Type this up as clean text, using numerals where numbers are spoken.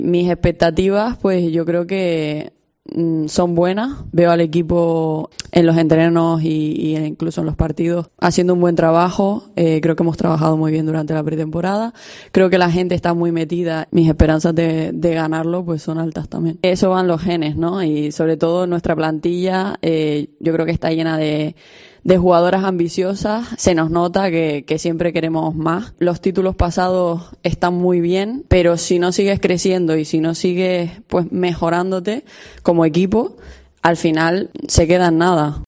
Mis expectativas, pues yo creo que son buenas. Veo al equipo en los entrenos y incluso en los partidos haciendo un buen trabajo. Creo que hemos trabajado muy bien durante la pretemporada. Creo que la gente está muy metida. Mis esperanzas de ganarlo pues son altas también. Eso van los genes, ¿no? Y sobre todo nuestra plantilla, yo creo que está llena de jugadoras ambiciosas. Se nos nota que siempre queremos más. Los títulos pasados están muy bien, pero si no sigues creciendo y si no sigues pues mejorándote como equipo, al final se queda en nada.